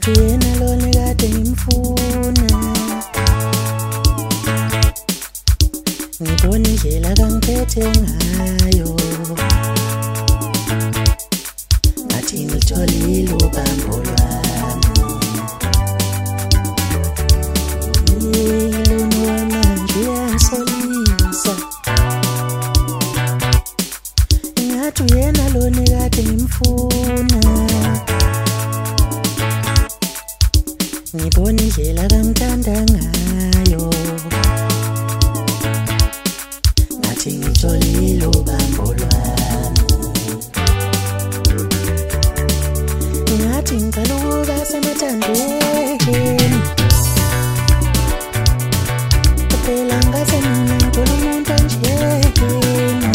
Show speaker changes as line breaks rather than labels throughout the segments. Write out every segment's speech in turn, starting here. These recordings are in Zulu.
ngathi yena lona kade ngimfuna. Ngibona indlela kangiphethe ngayo, ngathi ngilitholile ubambo lwami. Lona wamanje uyangisolisa, ngathi uyena lona kade ngimfuna. Ngibona indlela kamthanda ngayo, ngathi ngitholile ubambo lwami. Ngathi ngiqala ukuba semathandweni, phela ngaze mina ngithola umuntu onjeyena.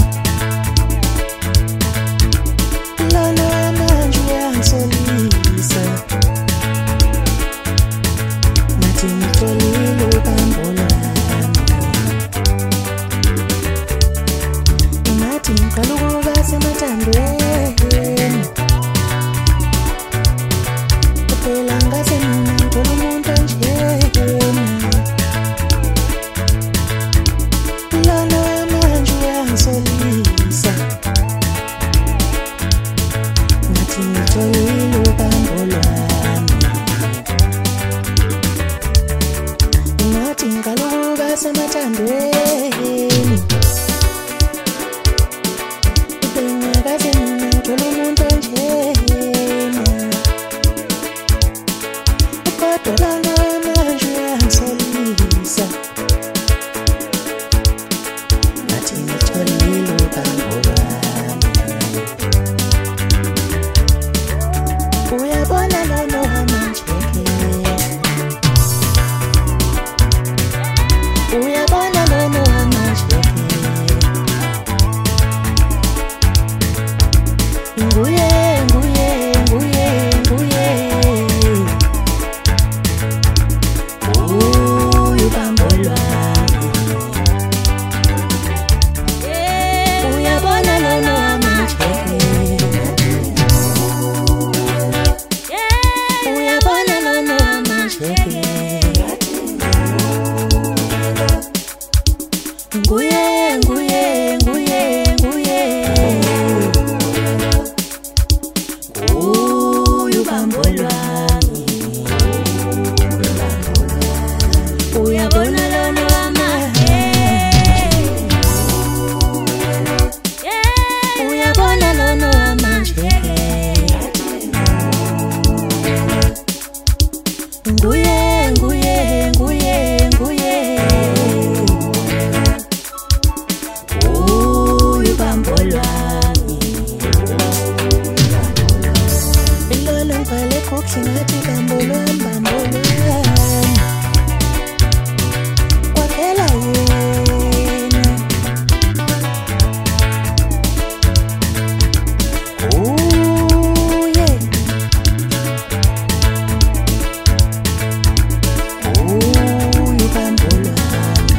Lona wamanje uyangisolisa, ngathi ngitholile ubambo lwami. Ngathi ngiqala ukuba semathandweni, phela ngaze mina ngithola umuntu onjeyena. Lona wamanje uyangisolisa, ngathi ngitholile ubambo lwami. Ngathi ngiqala ukuba semathandweni, bengakaze mina ngithola umuntu onjeyena. Kodwa lona wamanje uyangisolisa, ngathi ngitholile ubambo lwami. Uyabona lona wamanje-ke, uyabona lona wamanje-ke, nguye nguye nguye nguye ubambo lwami. Uyabona lona wamanje-ke, uyabona lona wamanje-ke, nguye nguye nguye nguye ubambo lwami. Uyabona lona wamanje, uyabona lona wamanje-ke, nguye nguye nguye nguye ubambo lwami. Lona ngivale kuhle ngathi bambo lwami, bambo lwami. Kwaphela yena, uye ubambo lwami.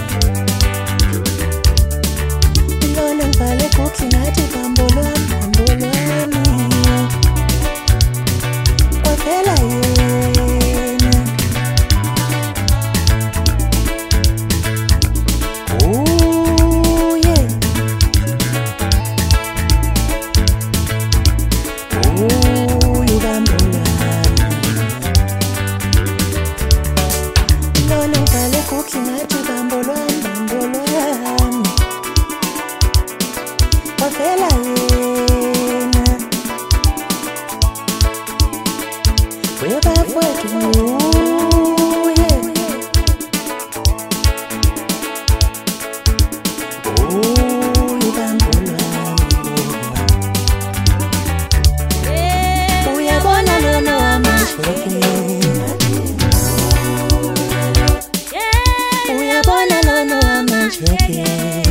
Lona ngivale kuhle ngathi bambo lwami, bambo lwami. Kwaphela yena, uye ubambo lwami. Lona ngivale kuhle ngathi bambo lwami, bambo lwami. Kwaphela yena, webafowethu nguye, ubambo lwami. Uyabona lona wamanje-ke, uyabona lona wamanje-ke,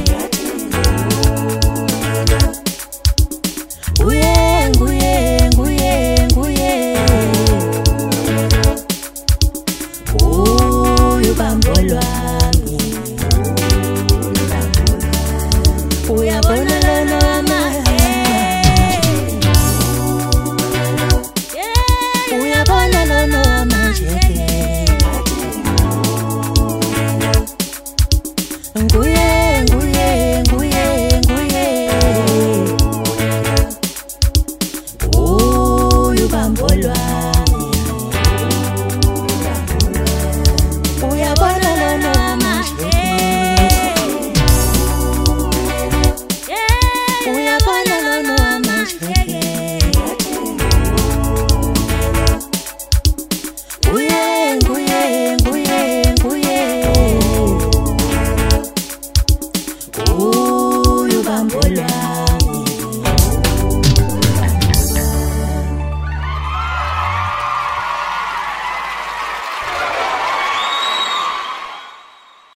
nguye nguye nguye nguye ubambo lwami. Uyabona lona wamanje, uyabona lona bambo lwami.